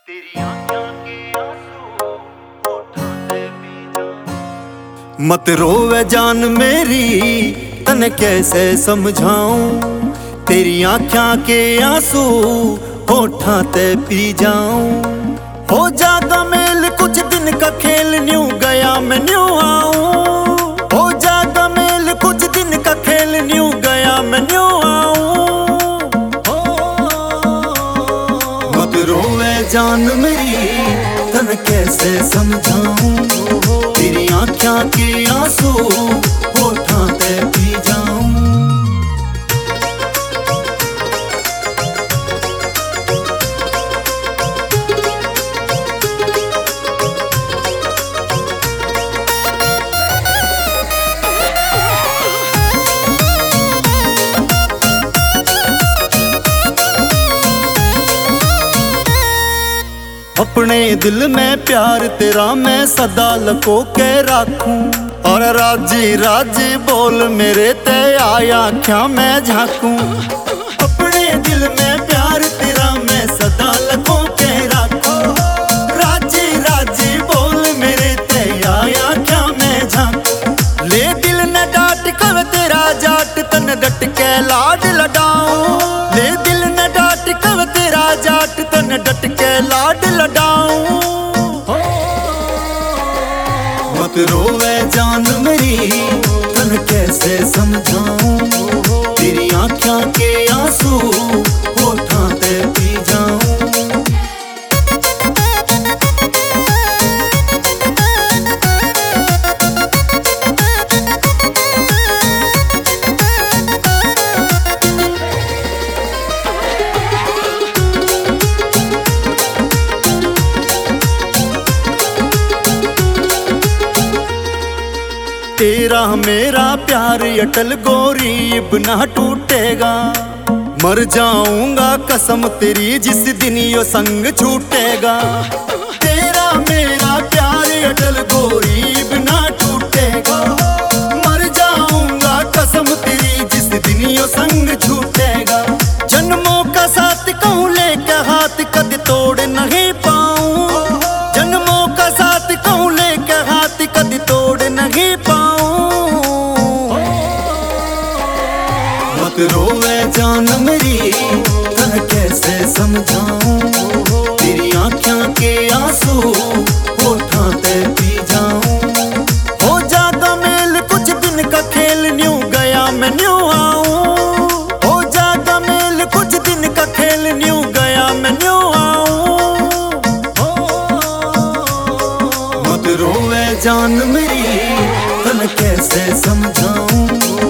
तेरी आँखों के आंसू होठों से पी जाऊं। मत रोवे जान मेरी तने कैसे समझाऊं, तेरी आँखों के आंसू होठों ते पी जाऊं। हो जागा मेल कुछ दिन का खेल, न्यू गया मैं न्यू आऊं। हो जागा मेल कुछ दिन का खेल, न्यू गया मैं न्यू आऊं। मत रोवे जान मेरी तने कैसे समझाऊं, तेरी आँखों के आंसू होठों ते पी जाऊं। अपने दिल में प्यार तेरा मैं सदा लको के रखूं, और राजी राजी बोल मेरे ते आया क्या मैं झांकूं। अपने दिल में प्यार तेरा मैं सदा लको के रखूं, राजी राजी बोल मेरे ते आया क्या मैं झांकूं। ले दिल न डांट कव तेरा जाट तन डट के लाड लडाऊं। ले दिल न डांट कव तेरा जाट तन डट के लाड लडाऊं। मत रोवे जान मेरी तन कैसे समझाऊं, तेरी आँखों के आंसू होठों ते पी जाऊं। तेरा मेरा प्यार अटल गोरीब ना टूटेगा, मर जाऊंगा कसम तेरी जिस दिन यो संग छूटेगा। तेरा मेरा प्यार अटल गोरीब ना टूटेगा, मर जाऊंगा कसम तेरी जिस दिन यो संग छूटेगा। जन्मों का साथ कहूँ लेके हाथ कद तोड़ नहीं पाऊं, जन्मों का साथ कहूँ लेके हाथ कद तोड़ नहीं पाऊं। मत रोवे जान मेरी तन कैसे समझाऊं, तेरी आँखों के आंसू होठों ते पी जाऊं। हो जागा मेल कुछ दिन का खेल, न्यू गया मैं न्यू आऊं। हो जागा मेल कुछ दिन का खेल, न्यू गया मैं न्यू आऊं। मत रोवे जान मेरी तन कैसे समझाऊं,